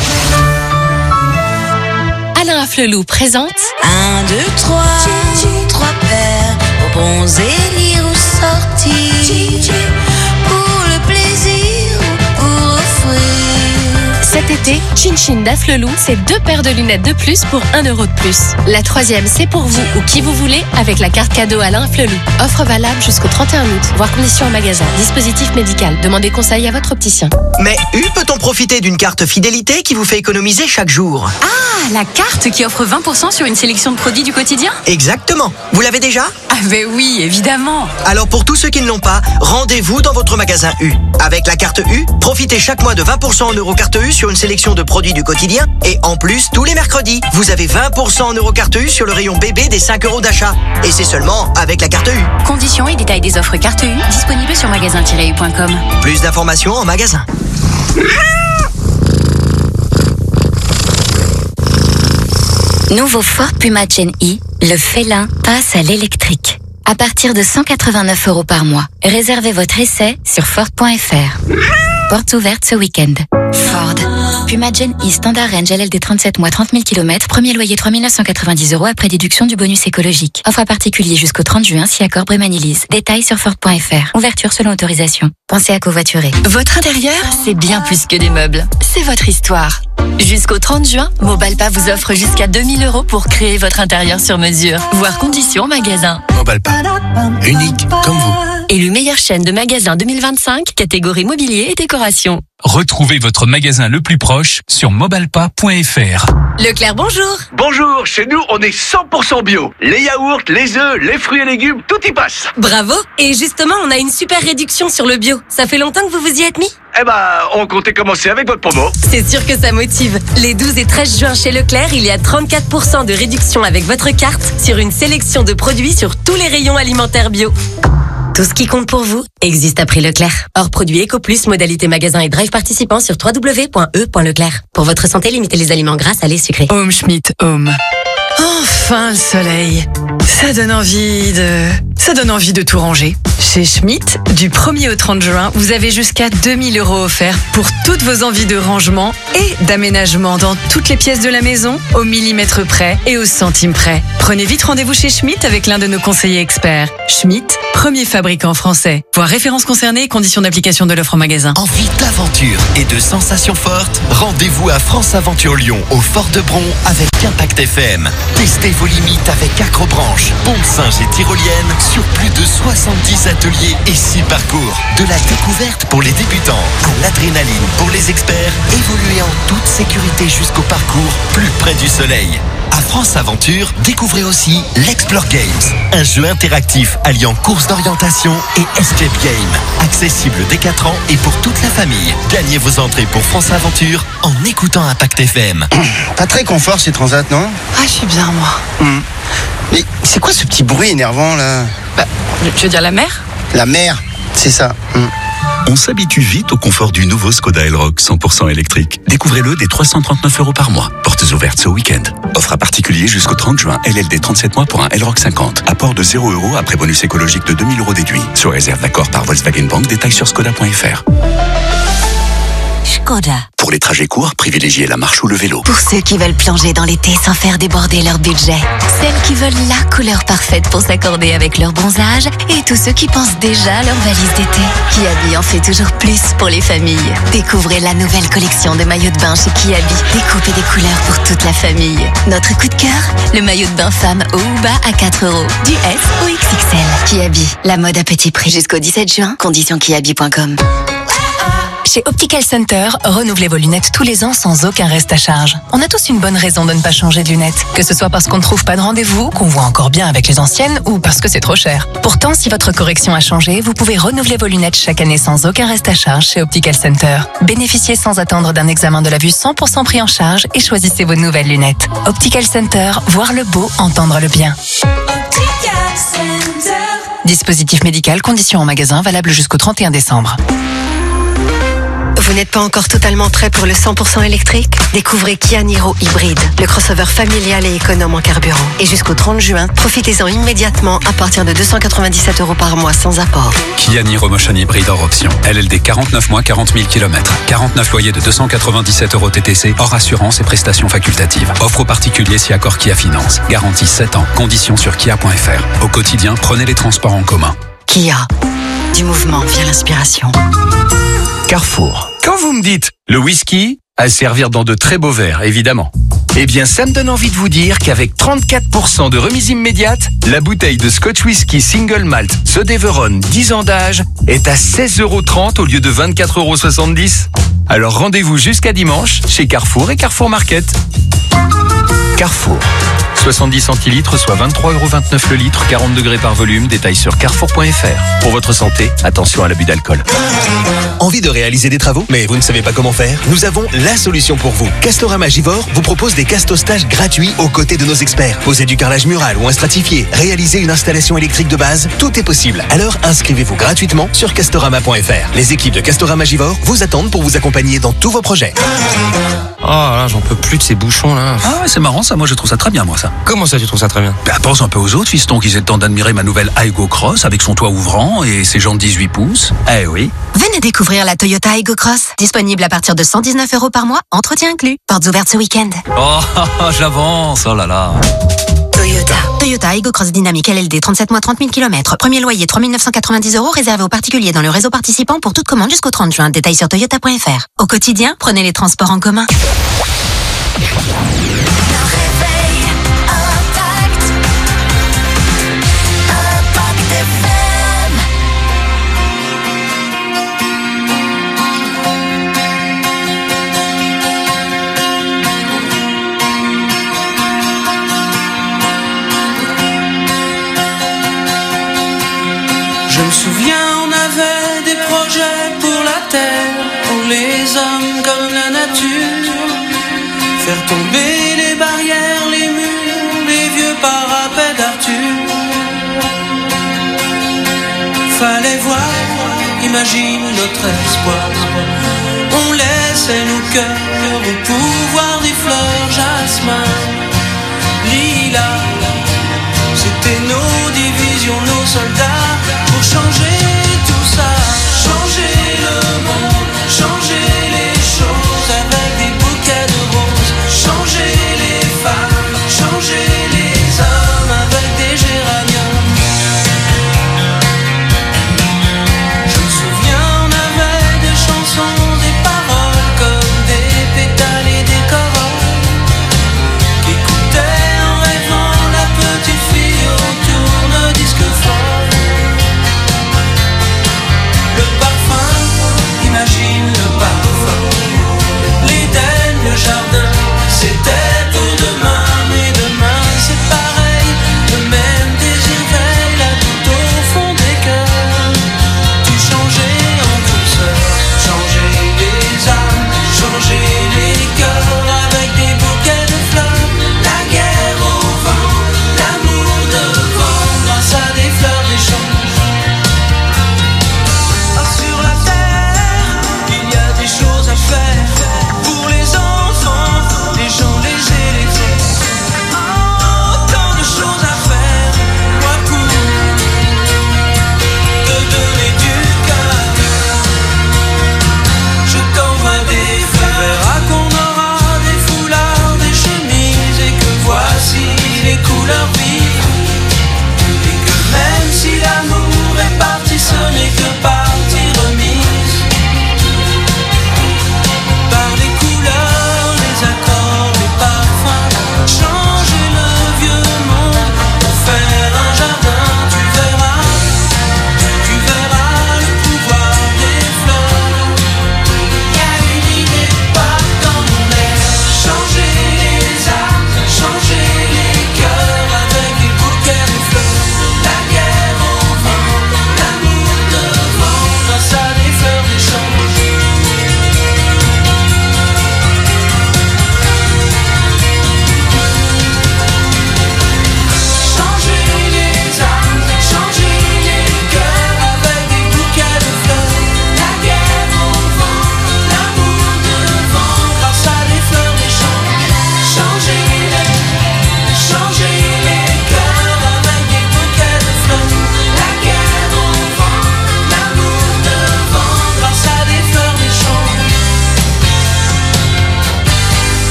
Alain Afflelou présente 1, 2, 3, 3 paires aux bons élire ou sortir pour le plaisir ou pour offrir. cet été, Chin Chin d'Afflelou, c'est 2 paires de lunettes de plus pour 1 euro de plus. La 3e, c'est pour vous ou qui vous voulez avec la carte cadeau Alain Afflelou. Offre valable jusqu'au 31 août. Voir conditions en magasin. Dispositif médical. Demandez conseil à votre opticien. Mais peut-on profiter d'une carte fidélité qui vous fait économiser chaque jour? Ah, la carte qui offre 20% sur une sélection de produits du quotidien? Exactement. Vous l'avez déjà? Ah ben oui, évidemment. Alors pour tous ceux qui ne l'ont pas, rendez-vous dans votre magasin U. Avec la carte U, profitez chaque mois de 20% en Eurocarte U sur une sélection de produits du quotidien. Et en plus, tous les mercredis, vous avez 20% en Eurocarte U sur le rayon bébé des 5 euros d'achat. Et c'est seulement avec la carte U. Conditions et détails des offres carte U disponibles sur magasin-u.com. Plus d'informations en magasin. Nouveau Ford Puma Gen E, le félin passe à l'électrique. À partir de 189 € par mois. Réservez votre essai sur Ford.fr. Portes ouvertes ce week-end. Ford. Puma Gen E Standard Range LLD 37 mois 30 000 km. Premier loyer 3 990 € après déduction du bonus écologique. Offre à particulier jusqu'au 30 juin si accord Brémanilise. Détails sur Ford.fr. Ouverture selon autorisation. Pensez à covoiturer. Votre intérieur, c'est bien plus que des meubles. C'est votre histoire. Jusqu'au 30 juin, Mobalpa vous offre jusqu'à 2 000 € pour créer votre intérieur sur mesure. Voir conditions en magasin. Mobalpa. Unique comme vous. Élu meilleure chaîne de magasins 2025, catégorie mobilier et décoration. Retrouvez votre magasin le plus proche sur mobalpa.fr. Leclerc, bonjour. Bonjour, chez nous on est 100% bio. Les yaourts, les œufs, les fruits et légumes, tout y passe. Bravo. Et justement, on a une super réduction sur le bio. Ça fait longtemps que vous vous y êtes mis? Eh ben, on comptait commencer avec votre promo. C'est sûr que ça motive. Les 12 et 13 juin chez Leclerc, il y a 34% de réduction avec votre carte sur une sélection de produits sur tous les rayons alimentaires bio. Tout ce qui compte pour vous existe à prix Leclerc. Hors produit EcoPlus, modalité magasin et drive participant sur www.e.leclerc. Pour votre santé, limitez les aliments gras, salés, sucrés. Home Schmidt Home. Enfin le soleil. Ça donne envie de tout ranger. Chez Schmidt, du 1er au 30 juin, vous avez jusqu'à 2 000 € offerts pour toutes vos envies de rangement et d'aménagement dans toutes les pièces de la maison, au millimètre près et au centime près. Prenez vite rendez-vous chez Schmidt avec l'un de nos conseillers experts. Schmidt, premier fabricant français. Voir références concernées et conditions d'application de l'offre en magasin. Envie d'aventure et de sensations fortes? Rendez-vous à France Aventure Lyon, au Fort de Bron, avec Impact FM. Testez vos limites avec Acrobranche, pompe singe et tyrolienne sur plus de 70 ateliers et 6 parcours. De la découverte pour les débutants à l'adrénaline pour les experts. Évoluez en toute sécurité jusqu'au parcours plus près du soleil. À France Aventure, découvrez aussi l'Explore Games, un jeu interactif alliant course d'orientation et escape game. Accessible dès 4 ans et pour toute la famille. Gagnez vos entrées pour France Aventure en écoutant Impact FM. Pas très confort ces transats, non? Ah, je suis bien, moi. Mais c'est quoi ce petit bruit énervant, là? Je veux dire la mer? La mer, c'est ça. On s'habitue vite au confort du nouveau Skoda Elroq 100% électrique. Découvrez-le dès 339 € par mois. Portes ouvertes ce week-end. Offre à particulier jusqu'au 30 juin. LLD 37 mois pour un Elroq 50. Apport de 0 € après bonus écologique de 2000 € déduit. Sur réserve d'accord par Volkswagen Bank. Détails sur skoda.fr. Skoda. Pour les trajets courts, privilégiez la marche ou le vélo. Pour ceux qui veulent plonger dans l'été sans faire déborder leur budget. Celles qui veulent la couleur parfaite pour s'accorder avec leur bronzage. Et tous ceux qui pensent déjà à leur valise d'été. Kiabi en fait toujours plus pour les familles. Découvrez la nouvelle collection de maillots de bain chez Kiabi. Découpez des couleurs pour toute la famille. Notre coup de cœur, le maillot de bain femme haut ou bas à 4 €. Du S au XXL. Kiabi, la mode à petit prix. Jusqu'au 17 juin, conditions kiabi.com. Chez Optical Center, renouvelez vos lunettes tous les ans sans aucun reste à charge. On a tous une bonne raison de ne pas changer de lunettes. Que ce soit parce qu'on ne trouve pas de rendez-vous, qu'on voit encore bien avec les anciennes ou parce que c'est trop cher. Pourtant, si votre correction a changé, vous pouvez renouveler vos lunettes chaque année sans aucun reste à charge chez Optical Center. Bénéficiez sans attendre d'un examen de la vue 100% pris en charge et choisissez vos nouvelles lunettes. Optical Center, voir le beau, entendre le bien. Optical Center. Dispositif médical, conditions en magasin, valable jusqu'au 31 décembre. Vous n'êtes pas encore totalement prêt pour le 100% électrique? Découvrez Kia Niro Hybride, le crossover familial et économe en carburant. Et jusqu'au 30 juin, profitez-en immédiatement à partir de 297 € par mois sans apport. Kia Niro Motion Hybride hors option. LLD 49 mois, 40 000 km. 49 loyers de 297 € TTC, hors assurance et prestations facultatives. Offre aux particuliers si accord Kia Finance. Garantie 7 ans. Conditions sur kia.fr. Au quotidien, prenez les transports en commun. Kia, du mouvement via l'inspiration. Carrefour. Quand vous me dites le whisky, à servir dans de très beaux verres, évidemment. Eh bien, ça me donne envie de vous dire qu'avec 34% de remise immédiate, la bouteille de Scotch Whisky Single Malt The Deveron 10 ans d'âge est à 16,30 € au lieu de 24,70 €. Alors rendez-vous jusqu'à dimanche chez Carrefour et Carrefour Market. Carrefour. 70 centilitres, soit 23,29 € le litre, 40 degrés par volume. Détail sur carrefour.fr. Pour votre santé, attention à l'abus d'alcool. Envie de réaliser des travaux, mais vous ne savez pas comment faire? Nous avons la solution pour vous. Castorama Givor vous propose des castostages gratuits aux côtés de nos experts. Poser du carrelage mural ou un stratifié, réaliser une installation électrique de base, tout est possible. Alors inscrivez-vous gratuitement sur castorama.fr. Les équipes de Castorama Givor vous attendent pour vous accompagner dans tous vos projets. Oh là, j'en peux plus de ces bouchons là. Ah ouais, c'est marrant ça, moi je trouve ça très bien moi ça. Comment ça tu trouves ça très bien? Bah pense un peu aux autres fistons qui aient le temps d'admirer ma nouvelle Aygo Cross avec son toit ouvrant et ses jantes 18 pouces. Eh oui. Venez découvrir la Toyota Aygo Cross. Disponible à partir de 119 € par mois, entretien inclus. Portes ouvertes ce week-end. Oh, j'avance, oh là là. Toyota Aygo Cross Dynamique LLD 37 mois 30 000 km. Premier loyer 3 990 € réservé aux particuliers dans le réseau participant pour toute commande jusqu'au 30 juin. Détail sur toyota.fr. Au quotidien, prenez les transports en commun. Je me souviens, on avait des projets pour la terre, pour les hommes comme la nature. Faire tomber les barrières, les murs, les vieux parapets d'Arthur. Fallait voir, imagine notre espoir. On laissait nos cœurs au pouvoir des fleurs jasmin, lilas. C'était nos divisions, nos soldats, pour changer tout ça, changer le monde, changer les choses avec des bouquets de roses, changer les femmes, changer les hommes avec des géraniums. Je me souviens, on avait des chansons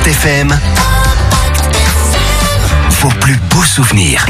Impact FM. Vos plus beaux souvenirs.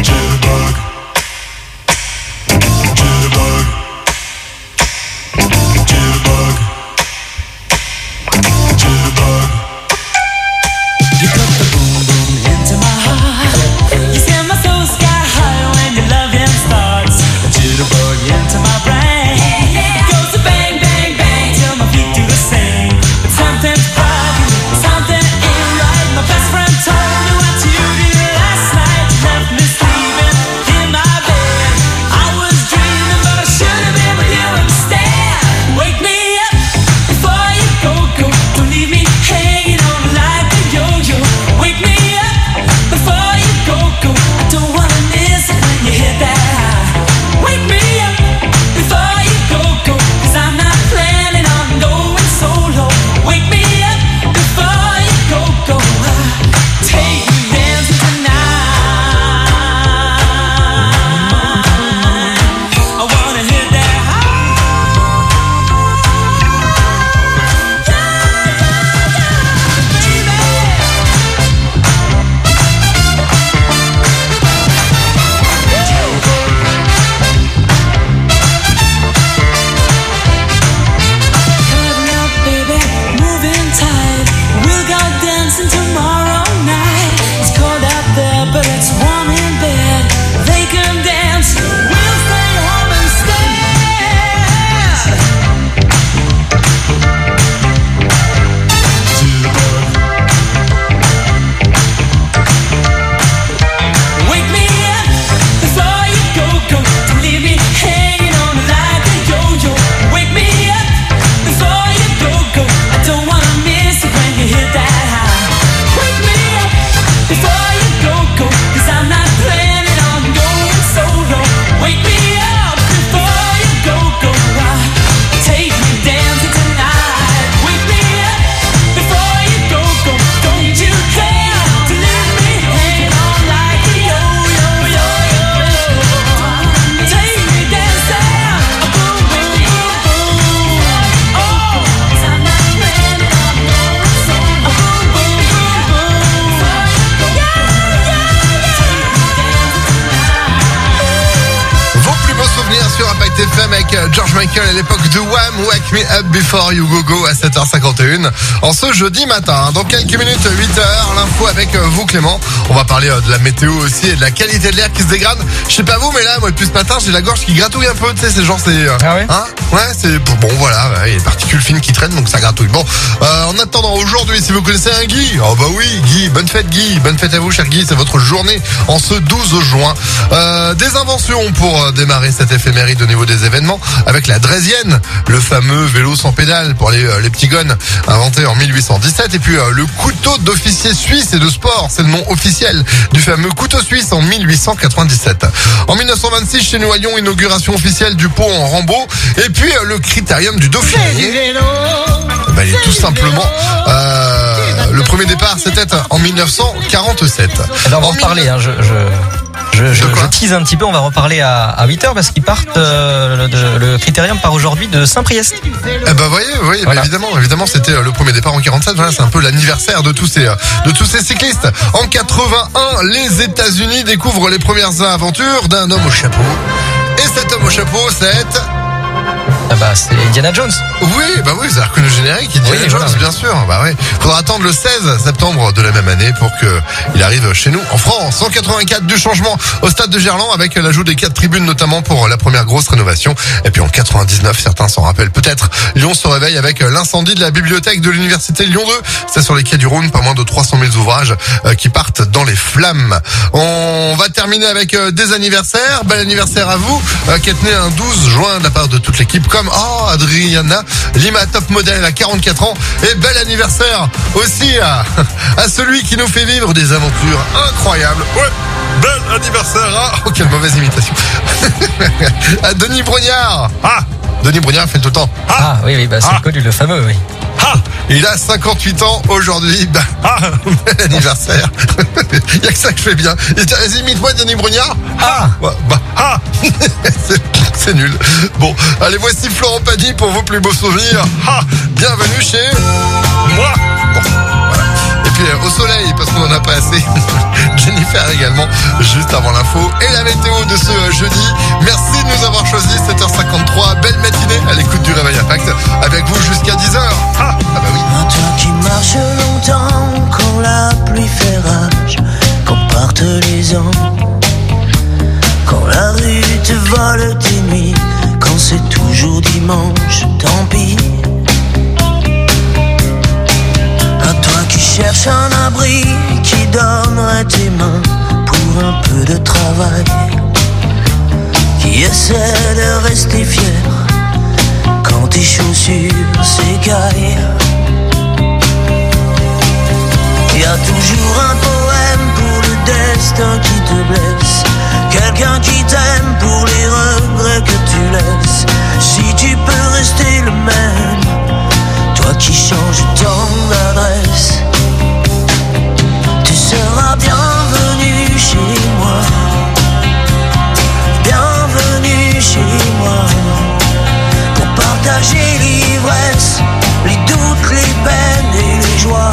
George Michael à l'époque de Wham, Wake Me Up Before You Go Go à 7h51 en ce jeudi matin. Dans quelques minutes, 8h, l'info avec vous Clément. On va parler de la météo aussi et de la qualité de l'air qui se dégrade. Je sais pas vous, mais là, moi depuis ce matin, j'ai la gorge qui gratouille un peu, tu sais, c'est genre c'est... Ah ouais hein ouais, c'est... Bon voilà, il y a des particules fines qui traînent, donc ça gratouille. Bon, en attendant, aujourd'hui, si vous connaissez un Guy, oh bah oui, Guy, bonne fête à vous cher Guy, c'est votre journée en ce 12 juin. Des inventions pour démarrer cette éphéméride au niveau des événements avec la Draisienne, le fameux vélo sans pédale pour les petits gones inventé en 1817 et puis le couteau d'officier suisse et de sport, c'est le nom officiel du fameux couteau suisse en 1897. En 1926 chez nous à Lyon, inauguration officielle du pont en Rambaud et puis le critérium du Dauphiné. Il est tout simplement le premier départ c'était en 1947. Alors, on va en reparler, hein, je tease un petit peu, on va reparler à 8h parce qu'ils partent, le critérium part aujourd'hui de Saint-Priest. Eh ben voyez, voilà. évidemment c'était le premier départ en 47, voilà, c'est un peu l'anniversaire de tous ces cyclistes. En 81, les États-Unis découvrent les premières aventures d'un homme au chapeau. Et cet homme au chapeau, c'est... Ah bah c'est Indiana Jones. Oui, vous avez reconnu le générique, Indiana Jones, voilà. Bien sûr. Bah oui. Faudra attendre le 16 septembre de la même année pour que il arrive chez nous en France. 184 du changement au stade de Gerland avec l'ajout des 4 tribunes notamment pour la première grosse rénovation. Et puis en 99, certains s'en rappellent peut-être, Lyon se réveille avec l'incendie de la bibliothèque de l'université Lyon 2. C'est sur les quais du Rhône, pas moins de 300 000 ouvrages qui partent dans les flammes. On va terminer avec des anniversaires. Bel anniversaire à vous, qui êtes né un 12 juin de la part de toute l'équipe, comme Adriana Lima, top modèle à 44 ans. Et bel anniversaire aussi à celui qui nous fait vivre des aventures incroyables. Ouais, bel anniversaire à... Oh, quelle mauvaise imitation. À Denis Brognard. Denis Brognard fait tout le temps. Oui, c'est connu, le fameux, oui. Il a 58 ans aujourd'hui. Bel anniversaire. Il n'y a que ça que je fais bien. Vas-y, imite-moi Denis Brognard. C'est nul. Bon, allez, voici Florent Pagny pour vos plus beaux souvenirs. Bienvenue chez moi. Bon, voilà. Et puis au soleil, parce qu'on en a pas assez. Jennifer également, juste avant l'info. Et la météo de ce jeudi. Merci de nous avoir choisi, 7h53. Belle matinée à l'écoute du Réveil Impact. Avec vous jusqu'à 10h. Ah bah oui. Toi qui marches longtemps quand la pluie fait rage, quand partent les ans, quand la rue te vole tes nuits, quand c'est toujours dimanche, tant pis. À toi qui cherches un abri, qui donnerait tes mains pour un peu de travail, qui essaie de rester fier quand tes chaussures s'écaillent. Y a toujours un poème pour le destin qui te blesse, quelqu'un qui t'aime pour les regrets que tu laisses. Si tu peux rester le même, toi qui changes tant d'adresse, tu seras bienvenu chez moi. Bienvenue chez moi, pour partager l'ivresse, les doutes, les peines et les joies.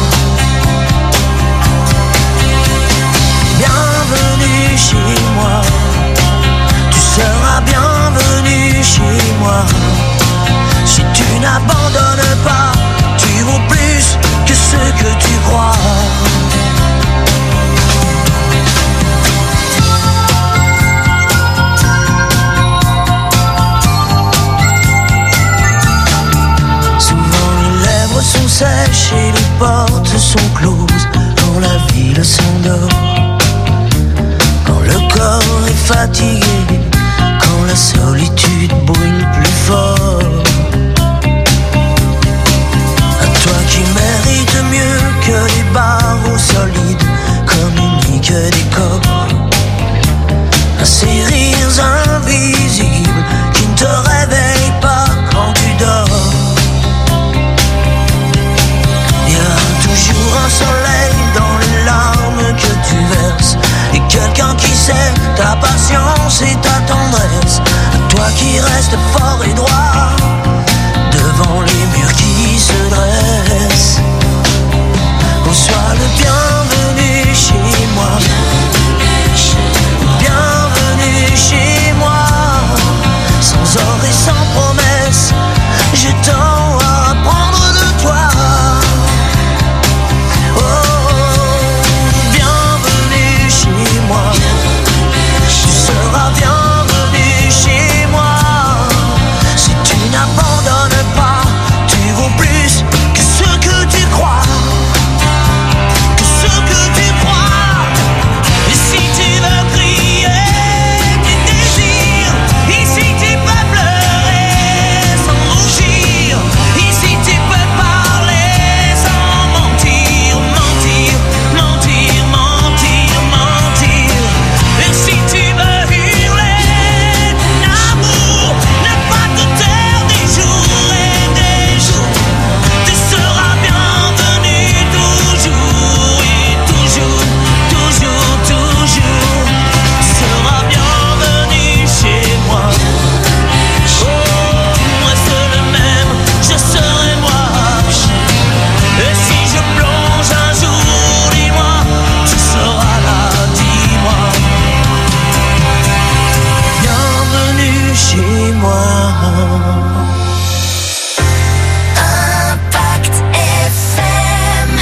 Bienvenue chez moi, tu seras bienvenu chez moi. Si tu n'abandonnes pas, tu vaux plus que ce que tu crois. Souvent les lèvres sont sèches et les portes sont closes quand la ville s'endort, quand le corps est fatigué, quand la solitude brûle plus fort. À toi qui mérites mieux que les barreaux solides, communiquent des corps, à ces rires invisibles qui ne te réveillent pas quand tu dors. Y a toujours un soleil dans les larmes que tu verses, et quelqu'un qui sait ta patience et ta tendresse. À toi qui restes fort et droit devant les murs qui se dressent. Oh, sois le bienvenu chez moi. Bienvenue chez moi. Sans or et sans promesse, j'ai tant à apprendre de toi. Bienvenue chez moi, tu seras bienvenue chez moi. Si tu n'abandonnes pas, tu vaux plus que ce que tu crois, que ce que tu crois. Et si tu veux crier tes désirs, et si tu peux pleurer sans rougir, et si tu peux parler sans mentir, mentir, mentir, mentir, mentir. Et si tu veux hurler l'amour, ne pas te taire des jours et des jours, tu seras bienvenu toujours et toujours, toujours, toujours. Tu seras bienvenu chez moi. Oh, moi c'est le même, je serai moi. Et si je plonge un jour, dis-moi, tu seras là, dis-moi. Bienvenue chez moi. Impact FM.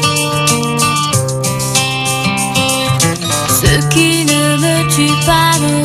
Ce qui ne me tue pas ne